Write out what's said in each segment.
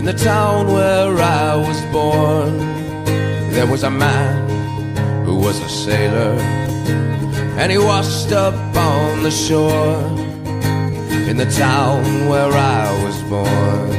In the town where I was born, there was a man who was a sailor, and he washed up on the shore. In the town where I was born,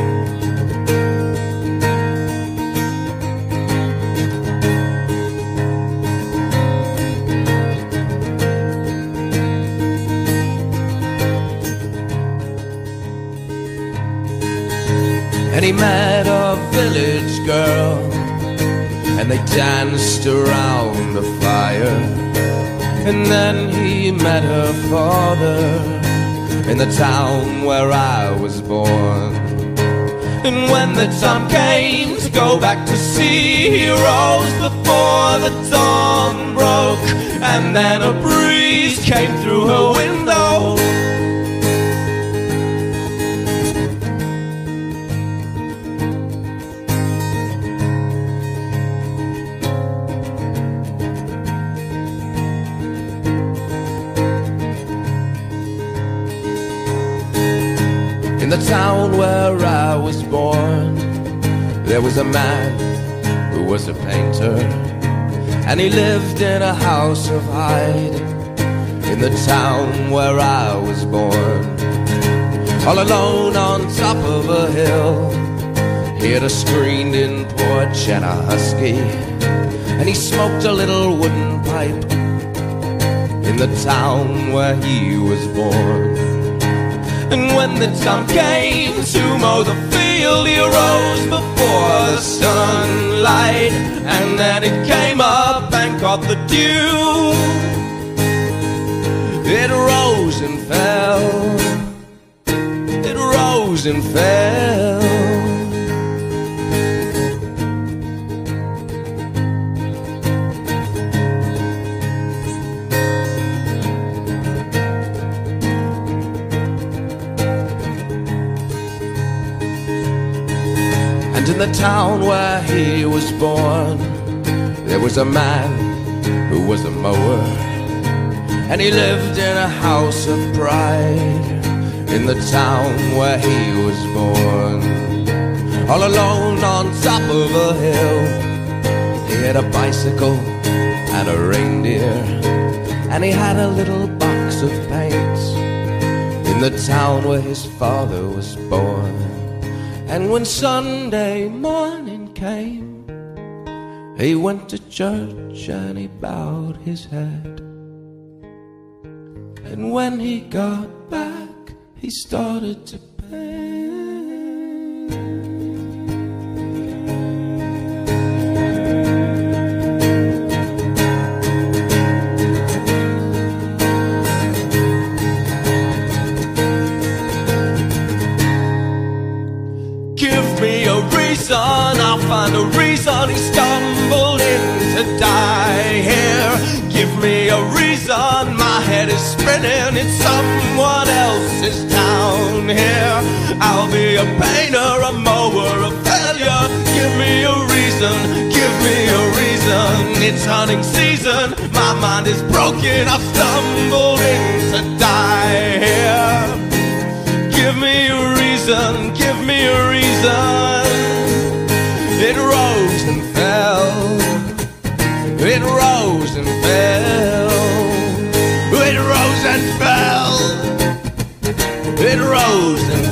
and he met a village girl, and they danced around the fire. And then he met her father in the town where I was born. And when the time came to go back to sea, he rose before the dawn broke. And then a breeze came through her window, in the town where I was born. There was a man who was a painter, and he lived in a house of hiding in the town where I was born. All alone on top of a hill, he had a screened-in porch and a husky, and he smoked a little wooden pipe in the town where he was born. And when the time came to mow the field, he arose before the sunlight. And then it came up and caught the dew. It rose and fell, it rose and fell. And in the town where he was born, there was a man who was a mower, and he lived in a house of pride in the town where he was born. All alone on top of a hill, he had a bicycle and a reindeer, and he had a little box of paints in the town where his father was born. And when Sunday morning came, he went to church and he bowed his head. And when he got back, he started to I'll find a reason he stumbled in to die here. Give me a reason, my head is spinning, it's someone else's town here. I'll be a painter, a mower, a failure. Give me a reason, give me a reason. It's hunting season, my mind is broken, I've stumbled in to die here. Give me a reason, give me a reason. It rose and fell, it rose and fell, it rose and fell, it rose and fell.